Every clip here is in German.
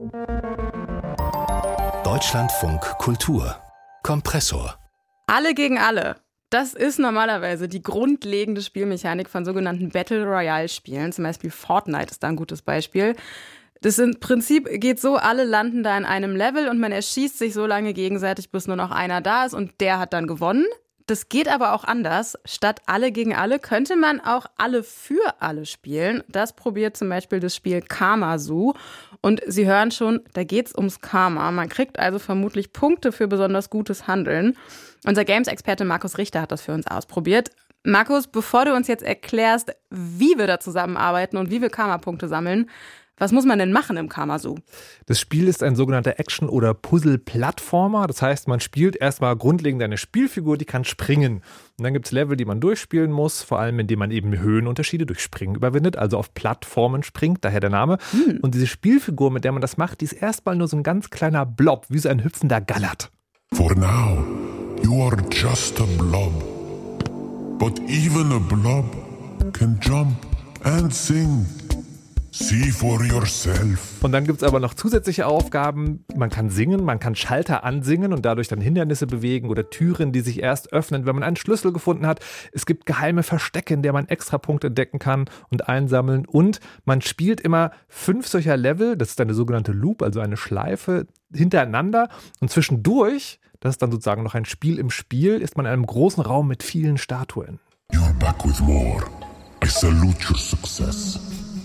Deutschlandfunk Kultur Kompressor. Alle gegen alle. Das ist normalerweise die grundlegende Spielmechanik von sogenannten Battle Royale Spielen. Zum Beispiel Fortnite ist da ein gutes Beispiel. Das im Prinzip geht so, alle landen da in einem Level und man erschießt sich so lange gegenseitig, bis nur noch einer da ist und der hat dann gewonnen. Das geht aber auch anders. Statt alle gegen alle könnte man auch alle für alle spielen. Das probiert zum Beispiel das Spiel Karma Zoo. Und Sie hören schon, da geht's ums Karma. Man kriegt also vermutlich Punkte für besonders gutes Handeln. Unser Games-Experte Markus Richter hat das für uns ausprobiert. Markus, bevor du uns jetzt erklärst, wie wir da zusammenarbeiten und wie wir Karma-Punkte sammeln, was muss man denn machen im Karma Zoo? Das Spiel ist ein sogenannter Action- oder Puzzle-Plattformer. Das heißt, man spielt erstmal grundlegend eine Spielfigur, die kann springen. Und dann gibt es Level, die man durchspielen muss, vor allem indem man eben Höhenunterschiede durch Springen überwindet, also auf Plattformen springt, daher der Name. Und diese Spielfigur, mit der man das macht, die ist erstmal nur so ein ganz kleiner Blob, wie so ein hüpfender Gallert. For now, you are just a blob. But even a blob can jump and sing. See for yourself. Und dann gibt es aber noch zusätzliche Aufgaben. Man kann singen, man kann Schalter ansingen und dadurch dann Hindernisse bewegen oder Türen, die sich erst öffnen, wenn man einen Schlüssel gefunden hat. Es gibt geheime Verstecke, in der man extra Punkte entdecken kann und einsammeln. Und man spielt immer 5 solcher Level, das ist eine sogenannte Loop, also eine Schleife, hintereinander. Und zwischendurch, das ist dann sozusagen noch ein Spiel im Spiel, ist man in einem großen Raum mit vielen Statuen. You're back with more. I salute your success.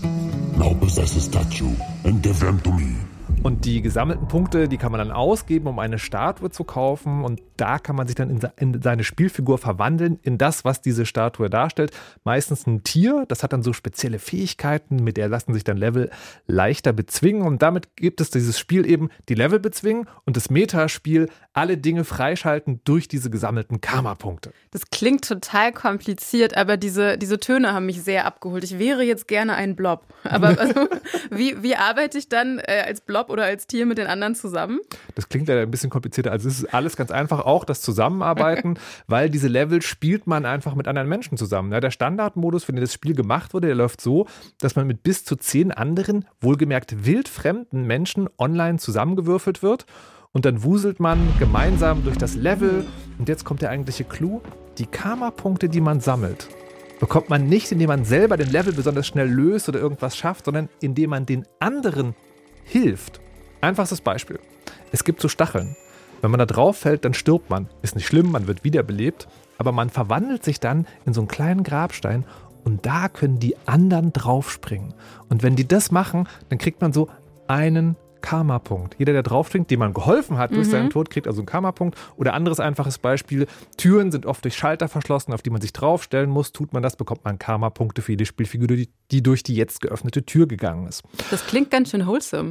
Now possess a statue and give them to me. Und die gesammelten Punkte, die kann man dann ausgeben, um eine Statue zu kaufen. Und da kann man sich dann in seine Spielfigur verwandeln, in das, was diese Statue darstellt. Meistens ein Tier, das hat dann so spezielle Fähigkeiten, mit der lassen sich dann Level leichter bezwingen. Und damit gibt es dieses Spiel eben, die Level bezwingen und das Metaspiel, alle Dinge freischalten durch diese gesammelten Karma-Punkte. Das klingt total kompliziert, aber diese Töne haben mich sehr abgeholt. Ich wäre jetzt gerne ein Blob. Aber also, wie arbeite ich dann als Blob oder als Tier mit den anderen zusammen? Das klingt leider ein bisschen komplizierter. Also es ist alles ganz einfach, auch das Zusammenarbeiten, weil diese Level spielt man einfach mit anderen Menschen zusammen. Ja, der Standardmodus, für den das Spiel gemacht wurde, der läuft so, dass man mit bis zu 10 anderen, wohlgemerkt wildfremden Menschen online zusammengewürfelt wird. Und dann wuselt man gemeinsam durch das Level. Und jetzt kommt der eigentliche Clou. Die Karma-Punkte, die man sammelt, bekommt man nicht, indem man selber den Level besonders schnell löst oder irgendwas schafft, sondern indem man den anderen hilft. Einfachstes Beispiel. Es gibt so Stacheln. Wenn man da drauf fällt, dann stirbt man. Ist nicht schlimm, man wird wiederbelebt. Aber man verwandelt sich dann in so einen kleinen Grabstein und da können die anderen draufspringen. Und wenn die das machen, dann kriegt man so einen Karma-Punkt. Jeder, der draufspringt, dem man geholfen hat durch seinen Tod, kriegt also einen Karma-Punkt. Oder anderes einfaches Beispiel, Türen sind oft durch Schalter verschlossen, auf die man sich draufstellen muss. Tut man das, bekommt man Karma-Punkte für jede Spielfigur, die durch die jetzt geöffnete Tür gegangen ist. Das klingt ganz schön wholesome.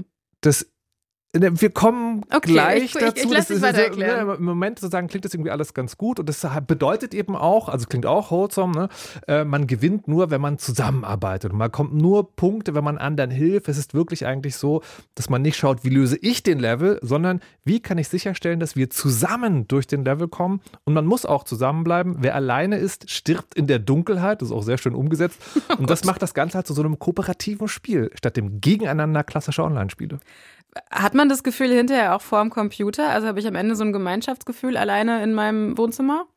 Wir kommen gleich dazu. Ich lasse dich weiter erklären. Im Moment sozusagen klingt das irgendwie alles ganz gut und das bedeutet eben auch, also klingt auch wholesome, ne? Man gewinnt nur, wenn man zusammenarbeitet und man kommt nur Punkte, wenn man anderen hilft. Es ist wirklich eigentlich so, dass man nicht schaut, wie löse ich den Level, sondern wie kann ich sicherstellen, dass wir zusammen durch den Level kommen und man muss auch zusammenbleiben. Wer alleine ist, stirbt in der Dunkelheit. Das ist auch sehr schön umgesetzt und das macht das Ganze halt zu so einem kooperativen Spiel, statt dem Gegeneinander klassischer Online-Spiele. Hat man das Gefühl hinterher auch vor dem Computer? Also habe ich am Ende so ein Gemeinschaftsgefühl alleine in meinem Wohnzimmer?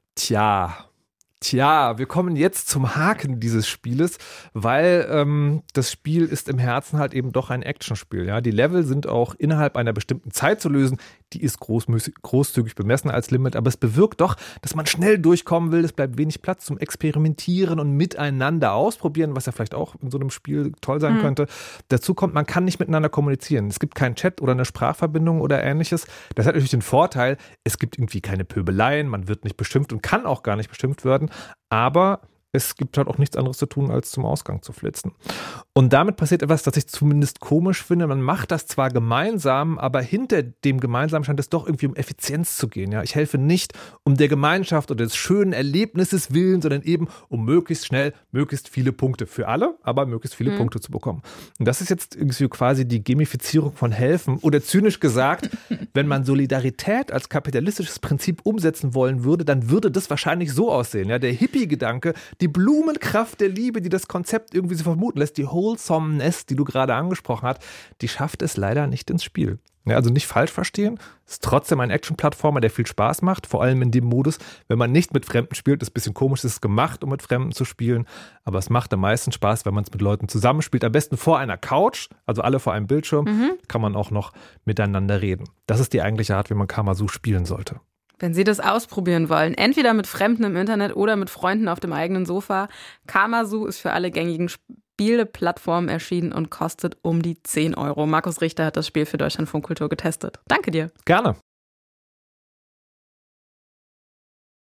Tja, wir kommen jetzt zum Haken dieses Spieles, weil das Spiel ist im Herzen halt eben doch ein Actionspiel. Ja? Die Level sind auch innerhalb einer bestimmten Zeit zu lösen. Die ist großzügig bemessen als Limit, aber es bewirkt doch, dass man schnell durchkommen will. Es bleibt wenig Platz zum Experimentieren und miteinander ausprobieren, was ja vielleicht auch in so einem Spiel toll sein könnte. Dazu kommt, man kann nicht miteinander kommunizieren. Es gibt keinen Chat oder eine Sprachverbindung oder ähnliches. Das hat natürlich den Vorteil, es gibt irgendwie keine Pöbeleien, man wird nicht beschimpft und kann auch gar nicht beschimpft werden. Aber es gibt halt auch nichts anderes zu tun, als zum Ausgang zu flitzen. Und damit passiert etwas, das ich zumindest komisch finde. Man macht das zwar gemeinsam, aber hinter dem Gemeinsamen scheint es doch irgendwie um Effizienz zu gehen. Ja? Ich helfe nicht um der Gemeinschaft oder des schönen Erlebnisses willen, sondern eben um möglichst schnell, möglichst viele Punkte für alle, aber möglichst viele Punkte zu bekommen. Und das ist jetzt irgendwie quasi die Gamifizierung von Helfen oder zynisch gesagt, wenn man Solidarität als kapitalistisches Prinzip umsetzen wollen würde, dann würde das wahrscheinlich so aussehen. Ja, der Hippie-Gedanke, die Blumenkraft der Liebe, die das Konzept irgendwie so vermuten lässt, die Wholesomeness, die du gerade angesprochen hast, die schafft es leider nicht ins Spiel. Ja, also nicht falsch verstehen, ist trotzdem ein Action-Plattformer, der viel Spaß macht, vor allem in dem Modus, wenn man nicht mit Fremden spielt, ist ein bisschen komisch, es ist gemacht, um mit Fremden zu spielen, aber es macht am meisten Spaß, wenn man es mit Leuten zusammenspielt, am besten vor einer Couch, also alle vor einem Bildschirm, kann man auch noch miteinander reden. Das ist die eigentliche Art, wie man Kamasu spielen sollte. Wenn Sie das ausprobieren wollen, entweder mit Fremden im Internet oder mit Freunden auf dem eigenen Sofa, Kamasu ist für alle gängigen Spieleplattformen erschienen und kostet um die 10 €. Markus Richter hat das Spiel für Deutschlandfunk Kultur getestet. Danke dir. Gerne.